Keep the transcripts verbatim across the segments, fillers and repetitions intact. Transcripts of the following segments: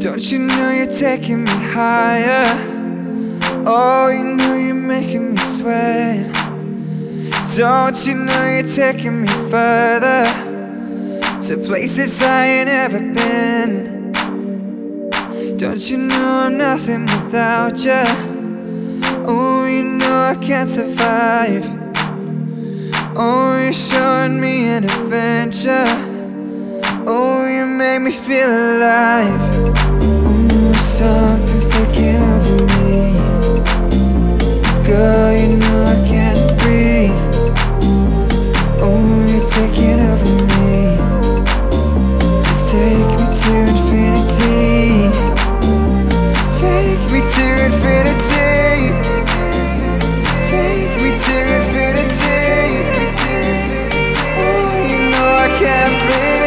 Don't you know you're taking me higher? Oh, you know you're making me sweat. Don't you know you're taking me further, to places I ain't ever been. Don't you know I'm nothing without you? Oh, you know I can't survive. Oh, you're showing me an adventure. Oh, you make me feel alive. Ooh, something's taking over me. Girl, you know I can't breathe. Oh, you're taking over me. Just take me to infinity. Take me to infinity. Take me to infinity. Oh, you know I can't breathe.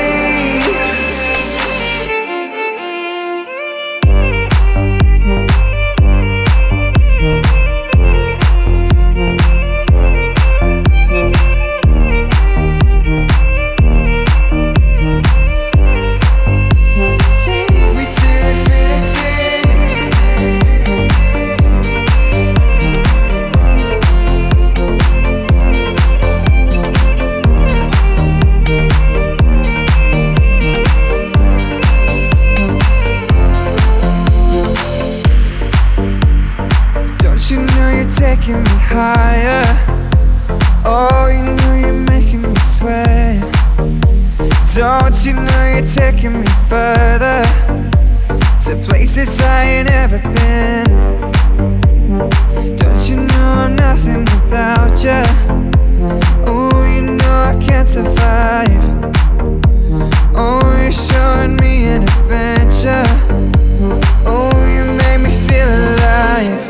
Taking me higher. Oh, you know you're making me sweat. Don't you know you're taking me further, to places I ain't ever been. Don't you know I'm nothing without you? Oh, you know I can't survive. Oh, you're showing me an adventure. Oh, you make me feel alive.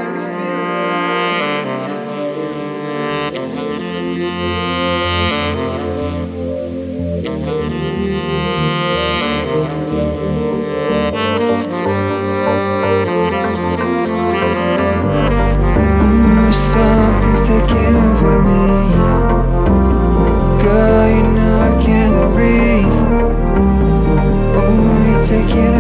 Ooh, something's taking over me. Girl, you know I can't breathe. Oh, you're taking